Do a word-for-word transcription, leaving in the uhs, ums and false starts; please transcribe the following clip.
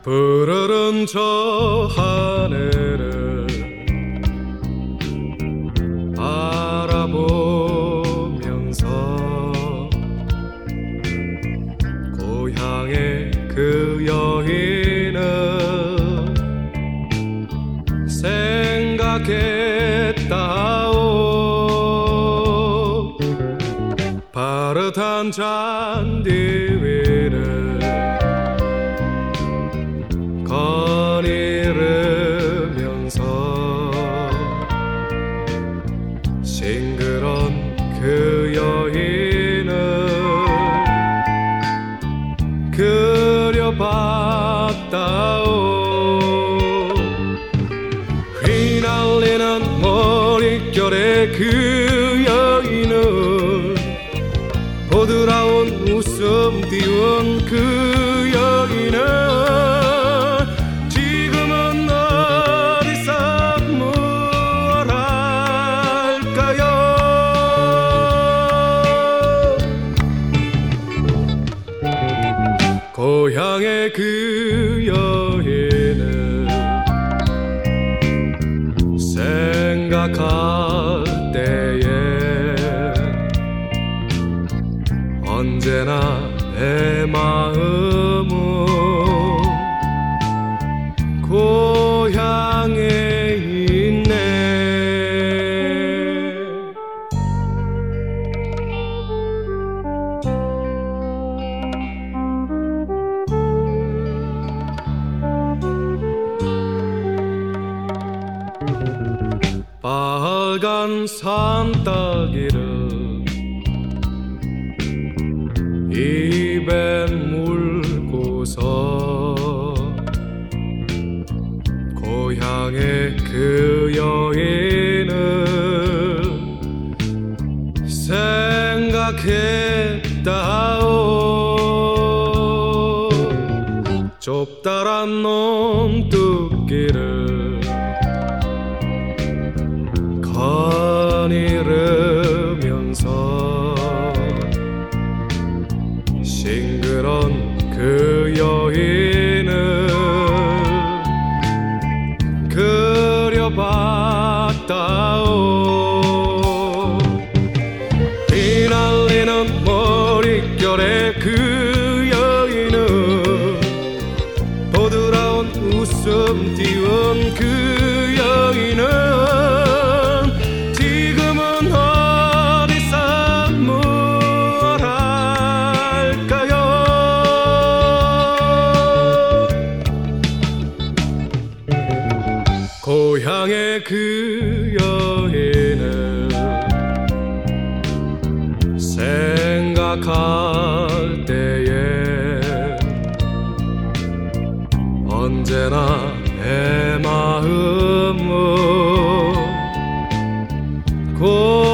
푸르른 저 하늘을 바라보면서 고향의 그 여인을 생각했다오. 파릇한 잔디 위를 거닐으면서 싱그런 그 여인을 그려봤다오. 휘날리는 머릿결의 그 여인을 보드라운 웃음 띄운 그 여인을 고향의 그 여인을 생각할 때에 언제나 내 마음은 고향에 있네. 빨간 산딸기를 입에 물고서 고향의 그 여인을 생각했다오. 좁다란 논뚝길을 거닐으면서 싱그런 그 여인을 그려봤다오. 휘날리는 머릿결의 그 여인을 보드라운 웃음 띄운 그 여인을 고향의 그 여인을 생각할 때에 언제나 내 마음은 고